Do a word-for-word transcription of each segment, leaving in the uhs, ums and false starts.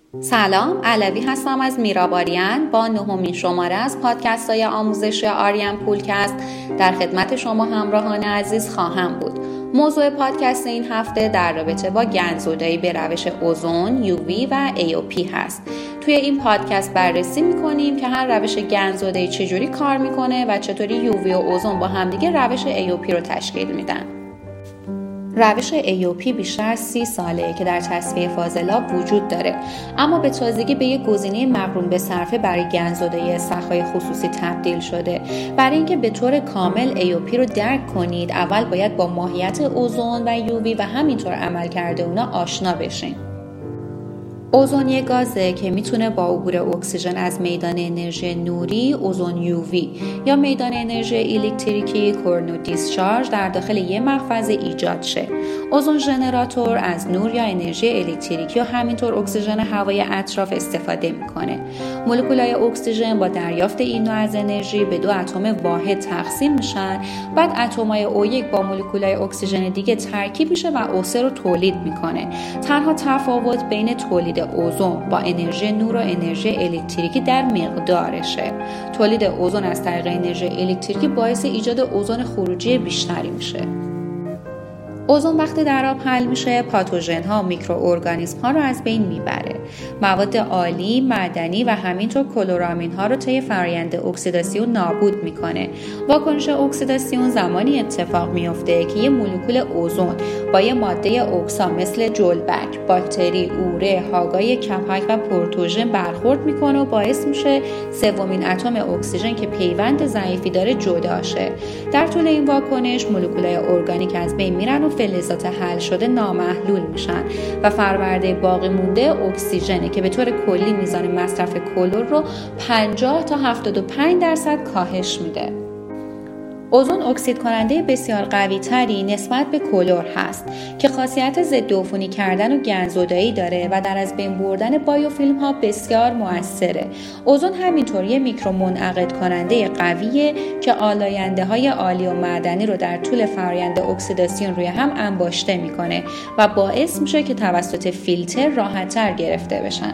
سلام، علوی هستم از میراباریان با نهمین شماره از پادکست های آموزشی آریان پولکست در خدمت شما همراهان عزیز خواهم بود. موضوع پادکست این هفته در رابطه با گندزدایی به روش اوزون، یو وی و ای او پی هست. توی این پادکست بررسی میکنیم که هر روش گندزدایی چجوری کار میکنه و چطوری یو وی و اوزون با همدیگه روش ای او پی رو تشکیل میدن. روش ای او پی بیشتر از سی ساله که در تصفیه فاضلاب وجود داره، اما به تازگی به یک گزینه مقرون به صرفه برای گندزدایی استخرهای خصوصی تبدیل شده. برای اینکه به طور کامل ای او پی رو درک کنید، اول باید با ماهیت اوزون و یو وی و همینطور عملکرد اونا آشنا بشین. اوزون یک گازه که میتونه با عبور اکسیژن از میدان انرژی نوری اوزون یو وی یا میدان انرژی الکتریکی کورنو دیسچارج در داخل یک محفظه ایجاد شه. اوزون ژنراتور از نور یا انرژی الکتریکی و همینطور اکسیژن هوای اطراف استفاده میکنه. مولکولای اکسیژن با دریافت این نوع از انرژی به دو اتم واحد تقسیم میشن. بعد اتمای او یک با مولکولای اکسیژن دیگه ترکیب میشه و او سه رو تولید میکنه. تنها تفاوت بین تولید اوزون با انرژی نور و انرژی الکتریکی در مقدارشه. تولید اوزون از طریق انرژی الکتریکی باعث ایجاد اوزون خروجی بیشتری میشه. اوزون وقتی در آب حل میشه، پاتوژن ها و میکروارگانیسم ها رو از بین میبره. مواد آلی، معدنی و همینطور کلورامین ها رو طی فرآیند اکسیداسیون نابود میکنه. واکنش اکسیداسیون زمانی اتفاق میفته که یه مولکول اوزون با یه ماده اکسا مثل جلبک، باکتری، اوره، هاگای کپک و پروتوژن برخورد میکنه و باعث میشه سومین اتم اکسیژن که پیوند ضعیفی داره جدا شه. در طول این واکنش مولکولای ارگانیک از بین میرن و فلزات حل شده نامحلول میشن و فرآورده باقی مونده اکسیژنه که به طور کلی میزان مصرف کلور رو پنجاه تا هفتاد و پنج درصد کاهش میده. اوزون اکسید کننده بسیار قوی تری نسبت به کلور هست که خاصیت ضد عفونی کردن و گندزدایی داره و در از بین بردن بایوفیلم ها بسیار مؤثره. اوزون همینطور یه میکرو منعقد کننده قویه که آلاینده های آلی و معدنی رو در طول فرآیند اکسیداسیون روی هم انباشته میکنه و باعث میشه که توسط فیلتر راحت‌تر گرفته بشن.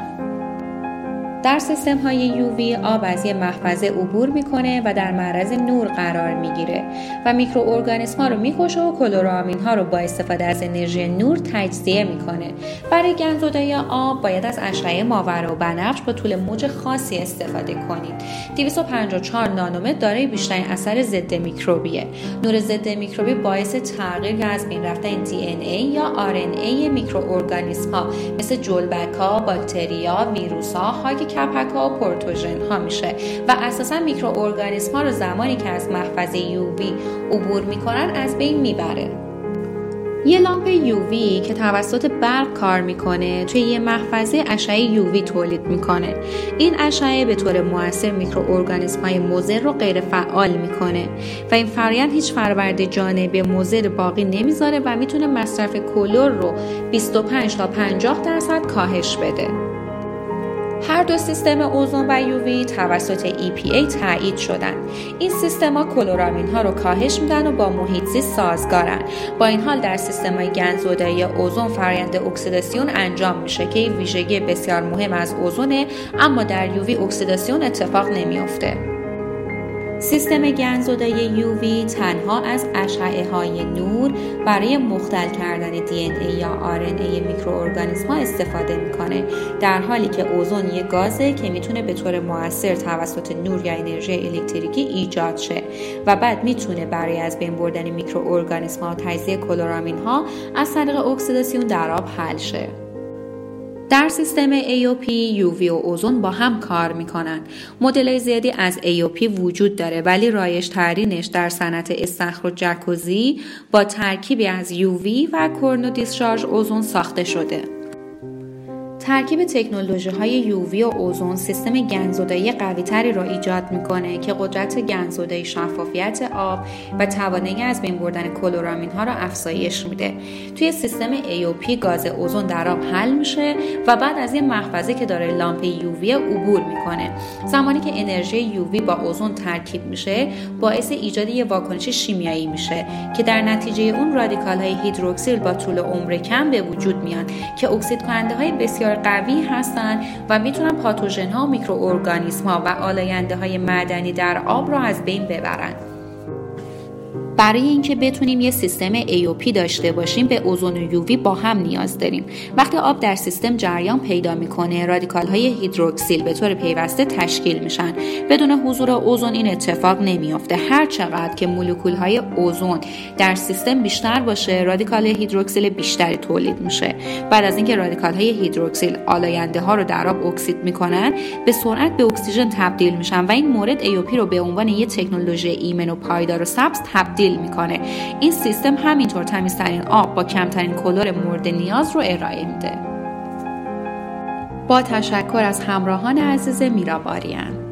در سیستم های یو وی آب از یک محفظه عبور میکنه و در معرض نور قرار میگیره و میکروارگانیسم ها رو میکشه و کلورامین ها رو با استفاده از انرژی نور تجزیه میکنه. برای گندزدایی آب باید از اشعه ماوراء بنفش با طول موج خاصی استفاده کنید. دویست و پنجاه و چهار نانومتر دارای بیشترین اثر ضد میکروبیه. نور ضد میکروبی باعث تغییر یا از بین رفتن دی ان ای یا آر ان ای میکروارگانیسم ها مثل جلبک ها، باکتریا، ویروس ها، هاگ کپک ها و پروتوژن ها میشه و اساسا میکروارگانیسم ها رو زمانی که از محفظه یو وی عبور میکنن از بین میبره. یه لامپ یو وی که توسط برق کار میکنه توی یه محفظه اشعه یو وی تولید میکنه. این اشعه به طور مؤثر میکروارگانیسم های مضر رو غیر فعال میکنه و این فرآیند هیچ فرآورده جانبی مضر باقی نمیذاره و میتونه مصرف کلور رو بیست و پنج تا پنجاه درصد کاهش بده. هر دو سیستم اوزون و یو وی توسط ای پی ای تایید شدن. این سیستم‌ها کلورامین ها رو کاهش میدن و با محیط زیست سازگارن. با این حال در سیستم‌های گندزدایی اوزون فرآیند اکسیداسیون انجام میشه که این ویژگی بسیار مهم از اوزونه، اما در یو وی اکسیداسیون اتفاق نمیفته. سیستم گندزدایی یو وی تنها از اشعه های نور برای مختل کردن دی ان ای یا آر ان ای میکروارگانیسم ها استفاده میکنه، در حالی که اوزون یک گازه که میتونه به طور مؤثر توسط نور یا انرژی الکتریکی ایجاد شه و بعد میتونه برای از بین بردن میکروارگانیسم ها و تجزیه کلورامین ها از طریق اکسیداسیون در آب حل شه. در سیستم ای او پی، یو وی و اوزون با هم کار میکنن. مدل زیادی از ای او پی وجود داره، ولی رایج ترینش در صنعت استخر و جکوزی با ترکیبی از یو وی و کورنو دیسچارج اوزون ساخته شده. ترکیب تکنولوژی‌های یو وی و اوزون سیستم گندزدایی قوی‌تری را ایجاد می‌کنه که قدرت گندزدایی، شفافیت آب و توانایی از بین بردن کلورامین‌ها را افزایش میده. توی سیستم ای او پی گاز اوزون در آب حل میشه و بعد از یه محفظه که داره لامپ یو وی عبور می‌کنه. زمانی که انرژی یو وی با اوزون ترکیب میشه، باعث ایجاد یه واکنش شیمیایی میشه که در نتیجه اون رادیکال‌های هیدروکسیل با طول عمر کم به وجود میان که اکسید کننده‌های بسیار قوی هستن و میتونن پاتوژن ها و میکروارگانیسم ها و آلاینده های معدنی در آب را از بین ببرن. برای اینکه بتونیم یه سیستم ای او پی داشته باشیم به اوزون و یووی با هم نیاز داریم. وقتی آب در سیستم جریان پیدا میکنه، رادیکال های هیدروکسیل به طور پیوسته تشکیل میشن. بدون حضور اوزون این اتفاق نمیافته. هر چقدر که مولکول های اوزون در سیستم بیشتر باشه، رادیکال هیدروکسیل بیشتری تولید میشه. بعد از اینکه رادیکال های هیدروکسیل آلاینده ها رو در آب اکسید میکنن، به سرعت به اکسیژن تبدیل میشن و این مورد ای او پی رو به عنوان یه تکنولوژی ایمن و پایدار و سبز تبدیل میکنه. این سیستم همینطور تمیزترین آب با کمترین کلور مورد نیاز رو ارائه میده. با تشکر از همراهان عزیز میراباریان.